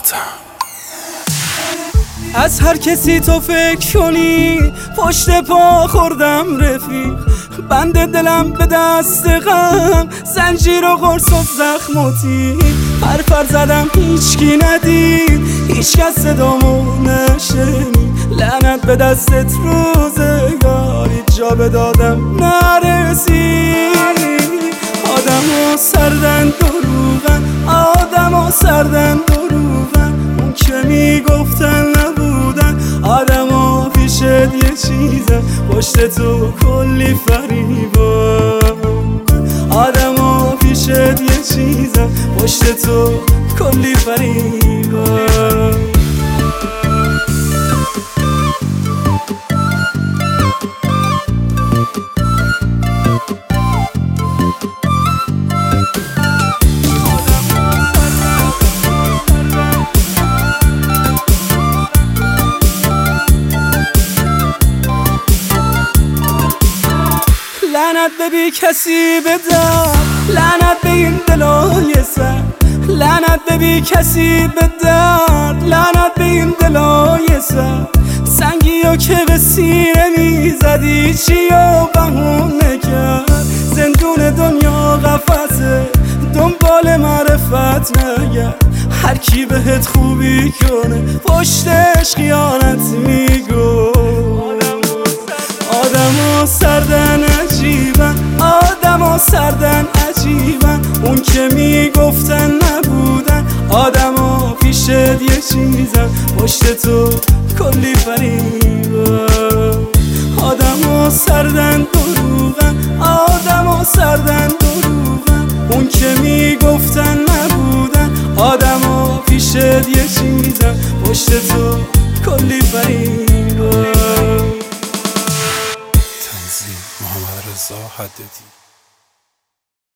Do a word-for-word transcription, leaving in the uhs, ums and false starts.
از هر کسی تو فکر کنی پشت پا خوردم رفیق، بند دلم به دست غم، زنجیر و قرص و زخم و تیر، پرپر زدم هیچکی ندید، هیچ کس صدامو نشنید، لعنت به دستت روزگار، هیچ جا به دادم نرسید. آدم ها سردن دروغن، آدم ها سردن دروغن، اون که میگفتن نبودن، آدم ها پیشت یه چیزن، پشت تو کلی فریبان، آدم ها پیشت یه چیزن، پشت تو کلی فریبان. لعنت به بی کسی بدم، لعنت به این دلای سر، لعنت به بی کسی بدم، لعنت به این دلای سر، سنگی و که به سینه میزدی چی و بهونه کرد، زندون دنیا قفسه دنبال معرفت نگرد، هر کی بهت خوبی کنه پشتش خیانت میگو. آدم ها سردن عجیبن، آدم ها سردن عجیبن، اون که میگفتن نبودن، آدم ها پیشت یه چیزن، پشت تو کلی فریبن. آدم ها سردن دروغن، آدم ها سردن دروغن، اون که میگفتن نبودن، آدم ها پیشت یه چیزن، پشت تو کلی فریبن. محمد رضا حدادی.